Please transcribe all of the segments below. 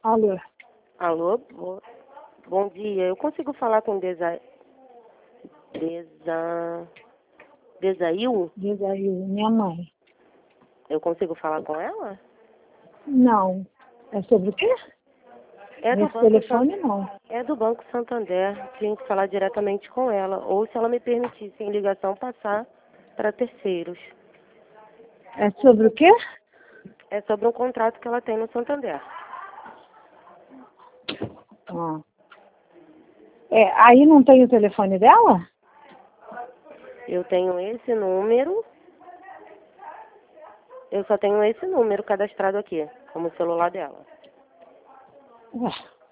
Alô? Alô? Bom dia. Eu consigo falar com Desail? Diz aí, minha mãe. Eu consigo falar com ela? Não. É sobre o quê? É do Nesse Banco telefone, não. É do Banco Santander. Tinha que falar diretamente com ela. Ou se ela me permitisse em ligação passar para terceiros. É sobre o quê? É sobre um contrato que ela tem no Santander. Ah. Aí não tem o telefone dela? Eu tenho esse número. Eu só tenho esse número cadastrado aqui, como celular dela. Ué.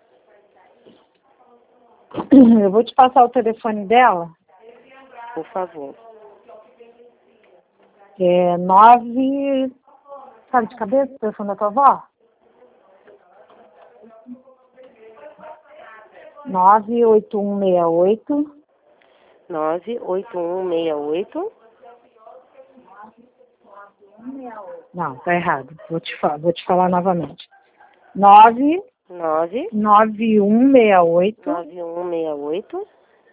Eu vou te passar o telefone dela. Por favor. É 9... Sabe de cabeça o telefone da tua avó? 98168. 98168. Não, tá errado. Vou te falar novamente. 99168 9168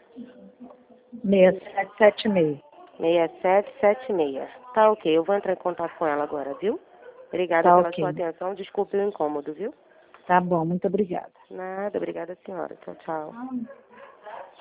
6776. 6776. Tá ok, eu vou entrar em contato com ela agora, viu? Obrigada Tá pela ok. sua atenção. Desculpe o incômodo, viu? Tá bom, muito obrigada. Nada, obrigada, senhora. Tchau, tchau.